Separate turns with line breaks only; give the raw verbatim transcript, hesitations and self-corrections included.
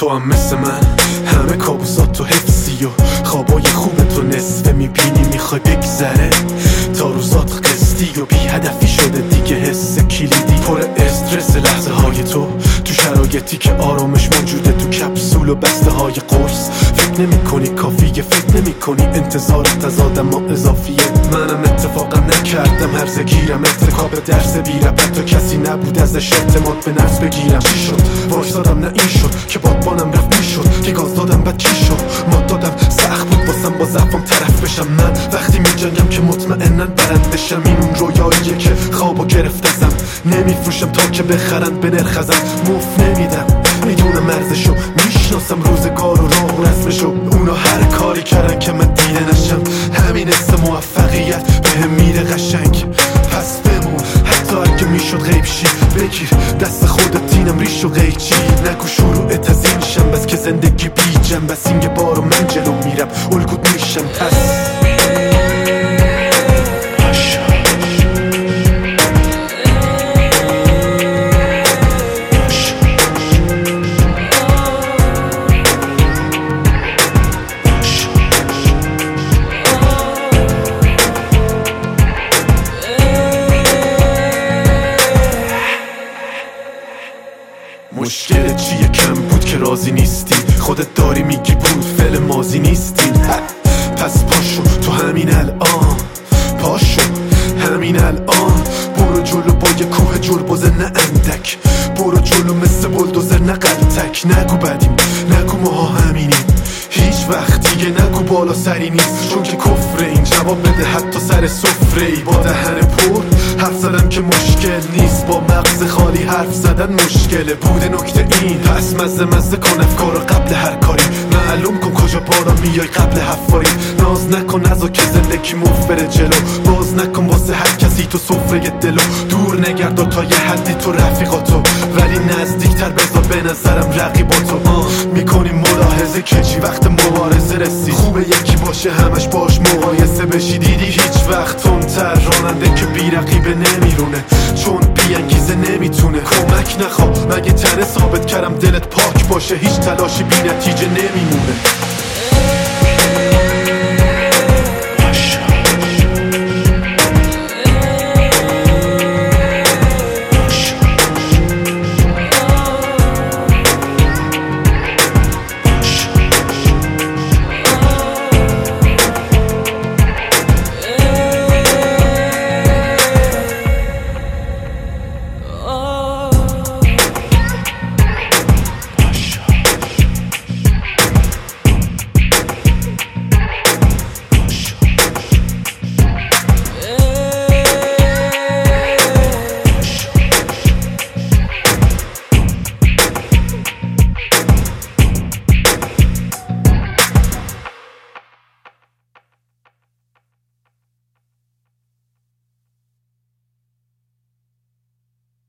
تو هم مثل من همه کابوسات تو حفظی و خوابای خوب تو نصفه میبینی میخوای بگذره تا روزات قسطی و بی هدفی شده دیگه حس کلیدی پر استرس لحظه های تو تو شرایطی که آرامش موجوده تو کپسول و بسته های قرص فکر نمی کنی کافیه فکر نمی کنی انتظارت از آدم ها اضافیه منم اتفاقا نکردم هرزه گیرم ارتکاب درس بیرم حتی کسی نبود ازش اعتماد به نفس بگیرم چی شد وایسادم نه این شد که بادبانم رفت میشد که گاز دادم بعد چی شد ما دادم سخت بود واسم با ضعفم طرف بشم من وقتی میجنگم که مطمئنن برندشم این اون رویاییه که خوابو گرفتم نمیفروشم تا که بخرن به نرخ ازم مفت نمیدم میدونم ارزشو میشناسم روزگار و راه و رسمشو اونا هر کاری کردن که من دیده نشم همین اسم موفقیت بهم میره قشنگ پس بمون حتی اگه میشد غیب شی بگیر دست خودت اینم ریش و قیچی نگو شروعت از این شم بس که زندگی بی جنب بس این یه بارو من جلو میرم الگوت میشم پس مشکل چیه کم بود که راضی نیستی خودت داری میگی بود فعل ماضی نیستی پس پاشو تو همین الان پاشو همین الان برو جلو با یه کوه جربوزه نه اندک برو جلو مثل بلدوزر نه قلتک نگو بدیم نگو ماها همینیم هیچ وقت دیگه نگو بالا سری نیست چون که کفره این جواب بده حتی سر سفره ای با دهن پر حرف زدم که مشکل نیست با مغز خالی حرف زدن مشکله بوده نکته این پس مزه مزه کن افکارو قبل هر کاری معلوم کن کجا بالا میای قبل حفاری ناز نکن نزا که زندگی مفت بره جلو باز نکن واسه هر کسی تو سفره دلو دور نگرد تا یه حدی تو رفیقاتو ولی نزدیکتر بذار به نظرم رقیباتو میکنیم ملاحظه که چی وقت مبارزه رسی خوبه یکی باشه همش باش مقایسه بشی دیدی هیچ وقت تندتر راننده که بی رقیبه نمیرونه چون بی انگیزه نمیتونه کمک نخوا مگه تنه ثابت کردم دلت پاک باشه هیچ تلاشی بی نتیجه نمیمونه